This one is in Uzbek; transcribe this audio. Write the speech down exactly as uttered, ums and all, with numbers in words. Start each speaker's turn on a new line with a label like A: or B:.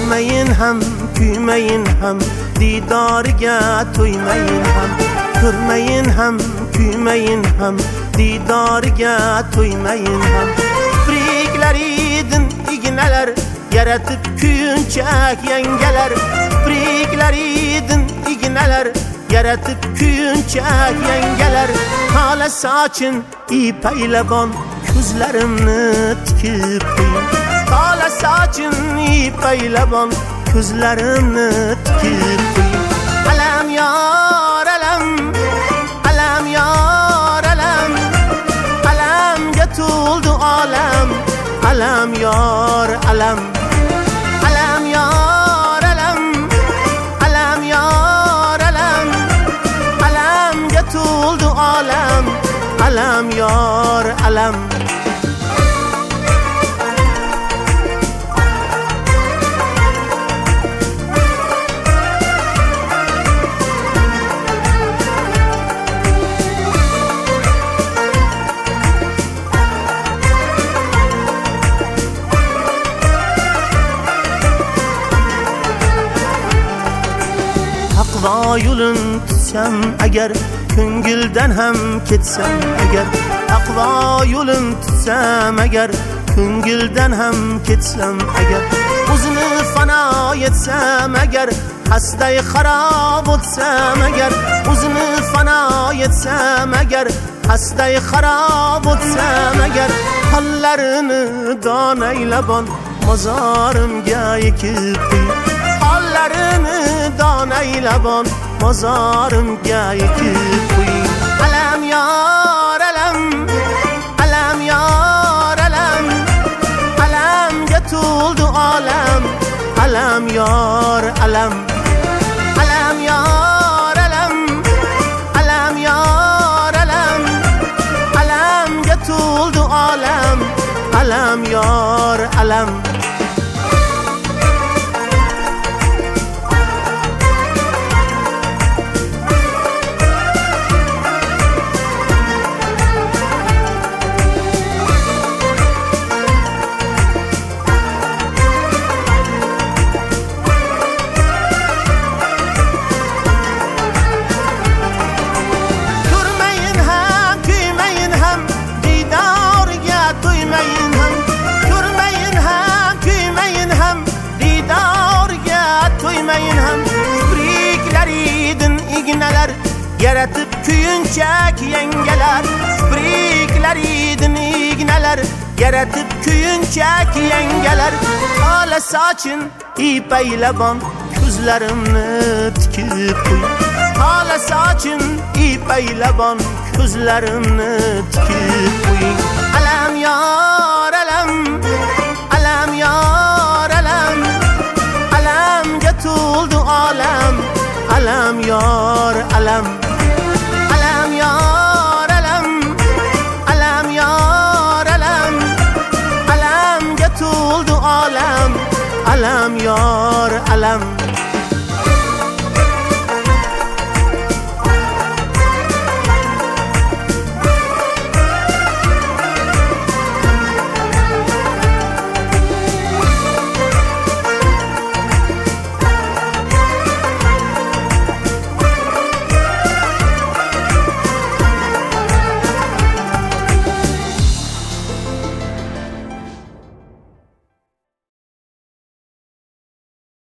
A: Ko'rmayin ham, kuymayin ham, didoriga to'ymayin ham. Ko'rmayin ham, kuymayin ham, didoriga to'ymayin ham. Kipriklar idin ignalar, yaratib kuyunchak yangalar. Kipriklar idin ignalar, yaratib kuyunchak yangalar. Hala soching ipaylabon, ko'zlarimni tikib qo'ying. Hala soching ipaylabon, ko'zlarimni tikib qo'ying. Alam yor alam, alam yor alam, alamga to'ldi olam. Alam yor alam, alam yor alam, alam yor alam, alamga to'ldi olam. Alam yor alam. Taqvo yo'lin tutsam agar, ko'ngildan ham ketsam agar. Taqvo yo'lin tutsam agar, ko'ngildan ham ketsam agar. O'zini fano etsam agar, hasday xarob o'tsam agar. O'zini fano etsam agar, hasday xarob o'tsam agar. Qollarini donaylabon, mozorimga ekib qo'y. Qollarini donaylabon, mozorimga ekib qo'y. Alam yor alam, alam yor alam, alamga to'ldi olam. Alam yor alam, alam yor alam, alam yor alam, alamga to'ldi olam. Alam yor alam. Yaratib kuyunchak yangalar. Kipriklar idin ignalar, yaratib kuyunchak yangalar. Hala soching ipaylabon, ko'zlarimni tikib qo'y. Hala soching ipaylabon, ko'zlarimni tikib qo'y. Alam yor alam, alam yor alam, alamga to'ldi olam. Alam yor alam.